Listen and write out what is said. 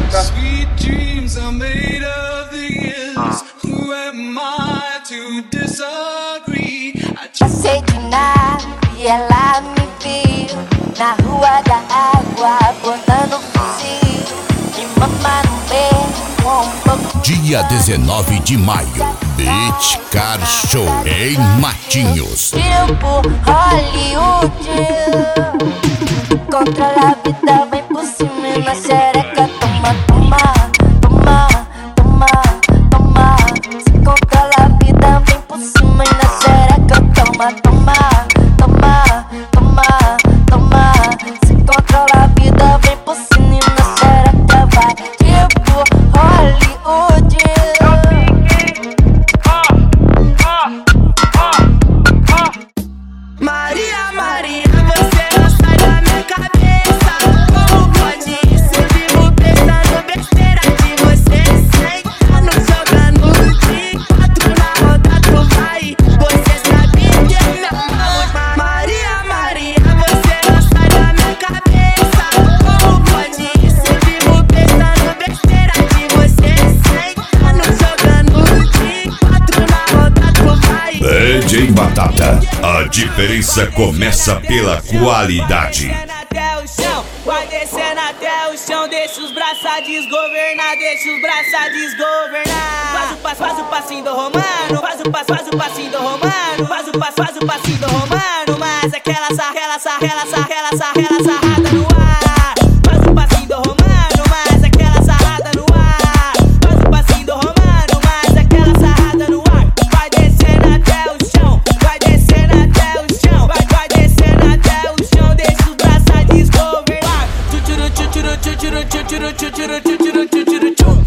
Sweet dreams are made of these. Who am I to disagree? Passei de nave e ela me viu na rua da água, botando fuzil. Me mama no beijo com um pouco. Dia 19 de maio, Beach Car Show em Matinhos. Tipo Hollywood, controla a vida, vem por cima e na xereca. Toma, toma, toma, toma, toma. Se controla a vida, vem por cima e na xereca. Toma, toma, toma, toma, toma. Se controla a vida, vem por cima e na xereca. Vai tipo Hollywood. Maria, Maria, você não sai da minha cabeça. Como pode ser vivo pensando besteira de você? Sentando, jogando de quatro na roda, tu vai. Você sabe que é meu amor. Maria, Maria, você não sai da minha cabeça. Como pode ser vivo pensando besteira de você? Sentando, jogando de quatro na roda, tu vai. DJ Batata, a diferença começa pela qualidade. Vai descendo até o chão, deixa os braços desgovernar, deixa os braços desgovernar. Faz o passinho do romano, faz o passinho do romano, faz o passinho do romano, mas aquela sarrada no ar. Faz o passinho do romano, mas aquela sarrada no ar. Faz o passinho do romano, mas aquela sarrada no ar. Vai descendo até o chão, vai descendo até o chão, vai descendo até o chão, deixa os braços desgovernar. Tchutchuru, tchutchuru, tchutchuru, tchutchuru, tchutchuru, tchutchuru, tchutchuru, tchutchuru.